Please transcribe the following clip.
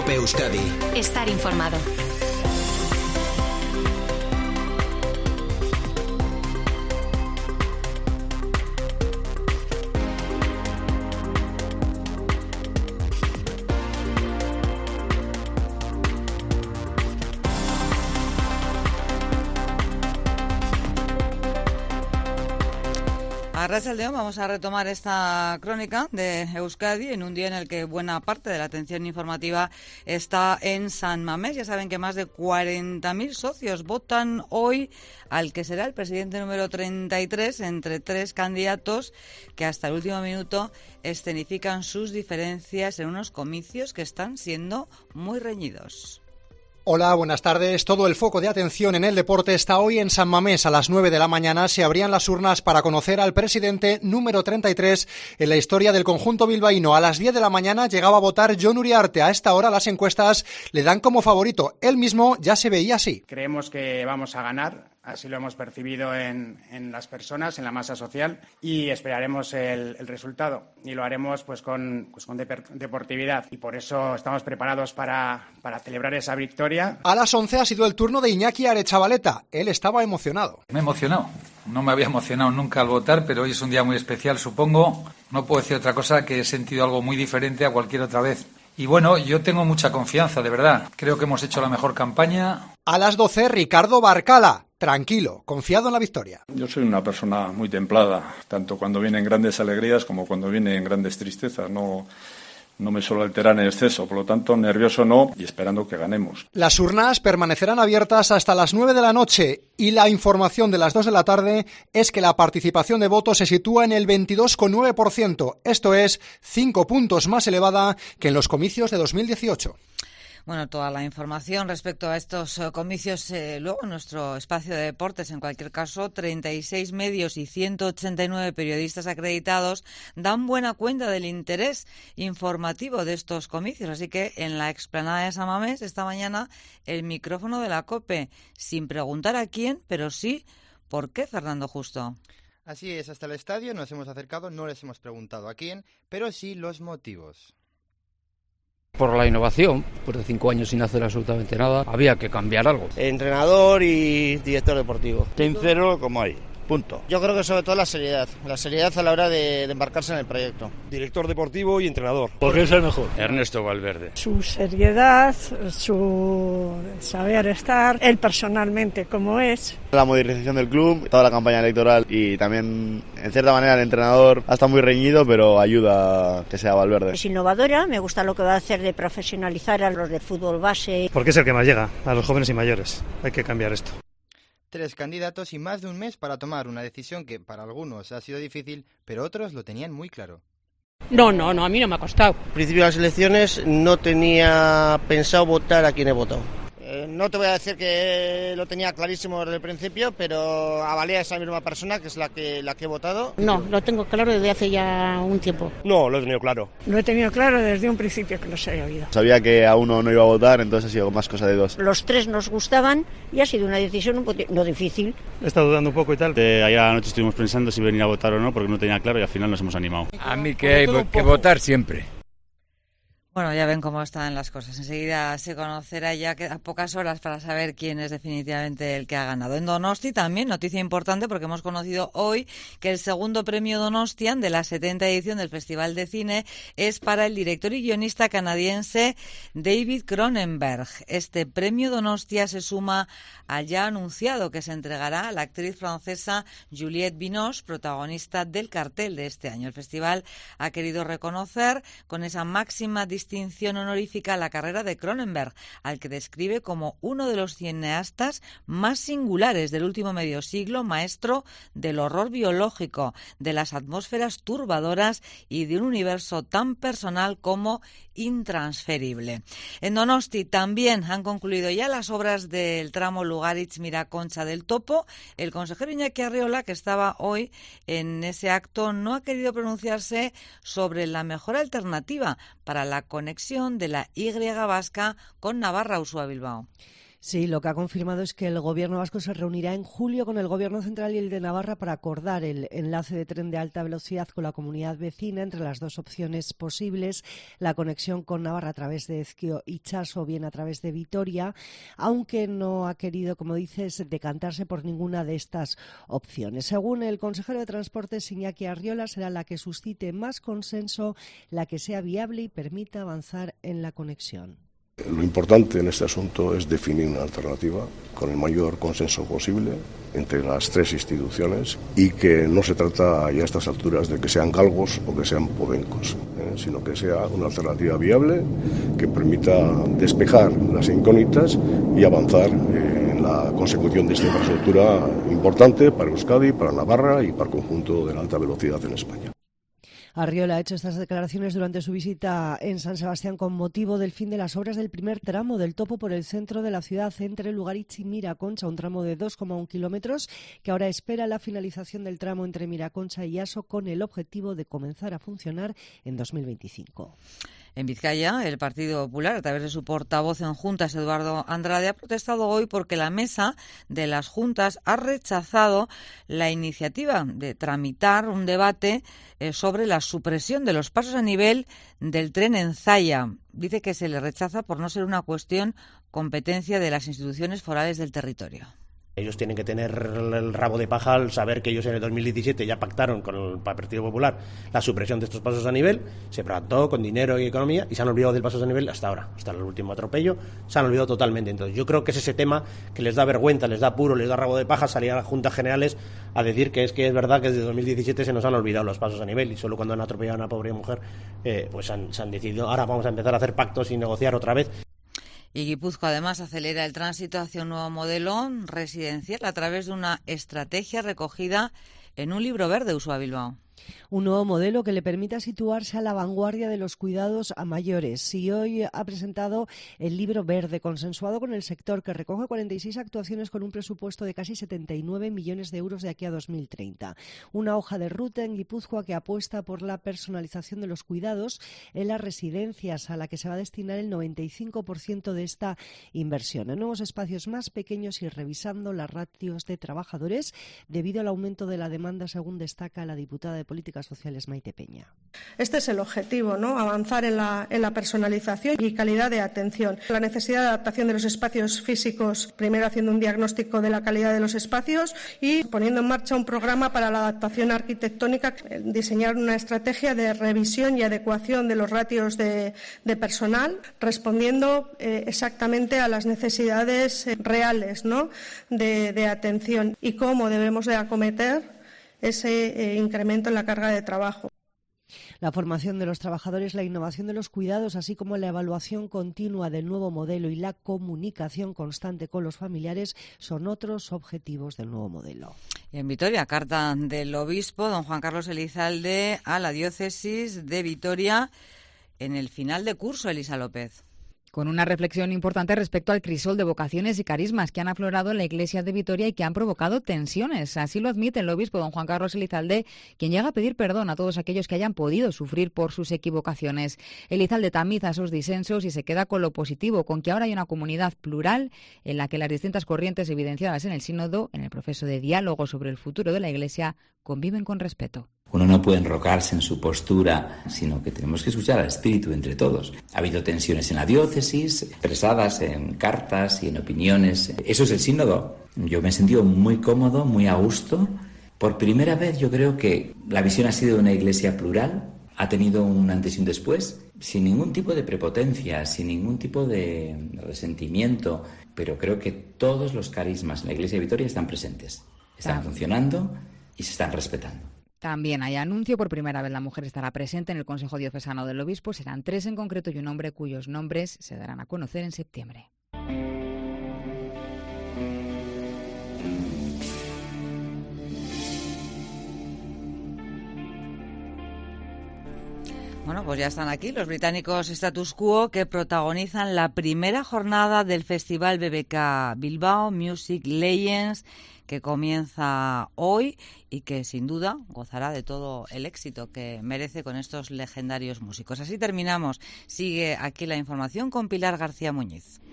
COPE Euskadi. Estar informado. Arratsaldeon, vamos a retomar esta crónica de Euskadi en un día en el que buena parte de la atención informativa está en San Mamés. Ya saben que más de 40.000 socios votan hoy al que será el presidente número 33 entre tres candidatos que hasta el último minuto escenifican sus diferencias en unos comicios que están siendo muy reñidos. Hola, buenas tardes. Todo el foco de atención en el deporte está hoy en San Mamés. A las 9 de la mañana se abrían las urnas para conocer al presidente número 33 en la historia del conjunto bilbaíno. A las 10 de la mañana llegaba a votar Jon Uriarte. A esta hora las encuestas le dan como favorito. Él mismo ya se veía así. Creemos que vamos a ganar. Así lo hemos percibido en las personas, en la masa social, y esperaremos el resultado. Y lo haremos pues con deportividad. Y por eso estamos preparados para celebrar esa victoria. A las 11 ha sido el turno de Iñaki Aretxabaleta. Él estaba emocionado. Me he emocionado. No me había emocionado nunca al votar, pero hoy es un día muy especial, supongo. No puedo decir otra cosa, que he sentido algo muy diferente a cualquier otra vez. Y bueno, yo tengo mucha confianza, de verdad. Creo que hemos hecho la mejor campaña. A las 12, Ricardo Barcala. Tranquilo, confiado en la victoria. Yo soy una persona muy templada, tanto cuando vienen grandes alegrías como cuando vienen grandes tristezas. No me suelo alterar en exceso, por lo tanto, nervioso no y esperando que ganemos. Las urnas permanecerán abiertas hasta las 9 de la noche y la información de las 2 de la tarde es que la participación de votos se sitúa en el 22,9%. Esto es 5 puntos más elevada que en los comicios de 2018. Bueno, toda la información respecto a estos comicios luego en nuestro espacio de deportes. En cualquier caso, 36 medios y 189 periodistas acreditados dan buena cuenta del interés informativo de estos comicios. Así que en la explanada de San Mamés esta mañana el micrófono de la COPE, sin preguntar a quién, pero sí por qué, Fernando Justo. Así es, hasta el estadio nos hemos acercado, no les hemos preguntado a quién, pero sí los motivos. Por la innovación, después de 5 años sin hacer absolutamente nada, había que cambiar algo. Entrenador y director deportivo. Sincero como hay, punto. Yo creo que sobre todo la seriedad a la hora de embarcarse en el proyecto. Director deportivo y entrenador. Porque es el mejor. Ernesto Valverde. Su seriedad, su saber estar, él personalmente como es. La modernización del club, toda la campaña electoral y también, en cierta manera, el entrenador está muy reñido, pero ayuda a que sea Valverde. Es innovadora, me gusta lo que va a hacer de profesionalizar a los de fútbol base. Porque es el que más llega, a los jóvenes y mayores. Hay que cambiar esto. 3 candidatos y más de un mes para tomar una decisión que para algunos ha sido difícil, pero otros lo tenían muy claro. No, a mí no me ha costado. Al principio de las elecciones no tenía pensado votar a quien he votado. No te voy a decir que lo tenía clarísimo desde el principio, pero avalé a esa misma persona que es la que he votado. No, lo tengo claro desde hace ya un tiempo. No, lo he tenido claro. Lo he tenido claro desde un principio que los he oído. Sabía que a uno no iba a votar, entonces ha sido más cosa de 2. Los 3 nos gustaban y ha sido una decisión no difícil. He estado dudando un poco y tal. Ayer anoche estuvimos pensando si venir a votar o no, porque no tenía claro y al final nos hemos animado. A mí que hay que votar siempre. Bueno, ya ven cómo están las cosas. Enseguida se conocerá, ya quedan pocas horas para saber quién es definitivamente el que ha ganado. En Donosti también, noticia importante, porque hemos conocido hoy que el segundo premio Donostian de la 70ª edición del Festival de Cine es para el director y guionista canadiense David Cronenberg. Este premio Donostia se suma al ya anunciado que se entregará a la actriz francesa Juliette Binoche, protagonista del cartel de este año. El festival ha querido reconocer con esa máxima distinción honorífica la carrera de Cronenberg, al que describe como uno de los cineastas más singulares del último medio siglo, maestro del horror biológico, de las atmósferas turbadoras y de un universo tan personal como intransferible. En Donosti también han concluido ya las obras del tramo Lugaritz-Miraconcha del Topo. El consejero Iñaki Arriola, que estaba hoy en ese acto, no ha querido pronunciarse sobre la mejor alternativa para la conexión de la Y vasca con Navarra, Ursúa Bilbao. Sí, lo que ha confirmado es que el Gobierno vasco se reunirá en julio con el Gobierno central y el de Navarra para acordar el enlace de tren de alta velocidad con la comunidad vecina. Entre las dos opciones posibles, la conexión con Navarra a través de Ezquio y Chaso o bien a través de Vitoria, aunque no ha querido, como dices, decantarse por ninguna de estas opciones. Según el consejero de Transportes, Iñaki Arriola, será la que suscite más consenso, la que sea viable y permita avanzar en la conexión. Lo importante en este asunto es definir una alternativa con el mayor consenso posible entre las tres instituciones y que no se trata ya a estas alturas de que sean galgos o que sean podencos, sino que sea una alternativa viable que permita despejar las incógnitas y avanzar en la consecución de esta infraestructura importante para Euskadi, para Navarra y para el conjunto de la alta velocidad en España. Arriola ha hecho estas declaraciones durante su visita en San Sebastián con motivo del fin de las obras del primer tramo del topo por el centro de la ciudad entre Lugaritz y Miraconcha, un tramo de 2,1 kilómetros que ahora espera la finalización del tramo entre Miraconcha y Aso con el objetivo de comenzar a funcionar en 2025. En Vizcaya, el Partido Popular, a través de su portavoz en Juntas, Eduardo Andrade, ha protestado hoy porque la mesa de las Juntas ha rechazado la iniciativa de tramitar un debate sobre la supresión de los pasos a nivel del tren en Zalla. Dice que se le rechaza por no ser una cuestión competencia de las instituciones forales del territorio. Ellos tienen que tener el rabo de paja al saber que ellos en el 2017 ya pactaron con el Partido Popular la supresión de estos pasos a nivel, se pactó con dinero y economía y se han olvidado del pasos a nivel hasta ahora, hasta el último atropello, se han olvidado totalmente. Entonces yo creo que es ese tema que les da vergüenza, les da apuro, les da rabo de paja salir a las Juntas Generales a decir que es verdad que desde 2017 se nos han olvidado los pasos a nivel y solo cuando han atropellado a una pobre mujer pues se han decidido, ahora vamos a empezar a hacer pactos y negociar otra vez. Y Guipúzcoa además acelera el tránsito hacia un nuevo modelo residencial a través de una estrategia recogida en un libro verde, Uxue Bilbao. Un nuevo modelo que le permita situarse a la vanguardia de los cuidados a mayores. Y hoy ha presentado el libro verde consensuado con el sector, que recoge 46 actuaciones con un presupuesto de casi 79 millones de euros de aquí a 2030. Una hoja de ruta en Guipúzcoa que apuesta por la personalización de los cuidados en las residencias, a la que se va a destinar el 95% de esta inversión. En nuevos espacios más pequeños y revisando las ratios de trabajadores debido al aumento de la demanda, según destaca la diputada de Políticas Sociales Maite Peña. Este es el objetivo, ¿no? Avanzar en la personalización y calidad de atención. La necesidad de adaptación de los espacios físicos, primero haciendo un diagnóstico de la calidad de los espacios y poniendo en marcha un programa para la adaptación arquitectónica, diseñar una estrategia de revisión y adecuación de los ratios de personal, respondiendo exactamente a las necesidades reales, ¿no? de atención y cómo debemos de acometer ese incremento en la carga de trabajo. La formación de los trabajadores, la innovación de los cuidados, así como la evaluación continua del nuevo modelo y la comunicación constante con los familiares son otros objetivos del nuevo modelo. Y en Vitoria, carta del obispo don Juan Carlos Elizalde a la diócesis de Vitoria en el final de curso, Elisa López. Con una reflexión importante respecto al crisol de vocaciones y carismas que han aflorado en la Iglesia de Vitoria y que han provocado tensiones. Así lo admite el obispo don Juan Carlos Elizalde, quien llega a pedir perdón a todos aquellos que hayan podido sufrir por sus equivocaciones. Elizalde tamiza esos disensos y se queda con lo positivo, con que ahora hay una comunidad plural en la que las distintas corrientes evidenciadas en el sínodo, en el proceso de diálogo sobre el futuro de la Iglesia, conviven con respeto. Uno no puede enrocarse en su postura, sino que tenemos que escuchar al espíritu entre todos. Ha habido tensiones en la diócesis, expresadas en cartas y en opiniones. Eso es el sínodo. Yo me he sentido muy cómodo, muy a gusto. Por primera vez yo creo que la visión ha sido de una iglesia plural, ha tenido un antes y un después, sin ningún tipo de prepotencia, sin ningún tipo de resentimiento, pero creo que todos los carismas en la Iglesia de Vitoria están presentes, están funcionando y se están respetando. También hay anuncio. Por primera vez la mujer estará presente en el Consejo Diocesano del Obispo. Serán 3 en concreto y un hombre cuyos nombres se darán a conocer en septiembre. Bueno, pues ya están aquí los británicos Status Quo, que protagonizan la primera jornada del Festival BBK Bilbao Music Legends, que comienza hoy y que sin duda gozará de todo el éxito que merece con estos legendarios músicos. Así terminamos. Sigue aquí la información con Pilar García Muñiz.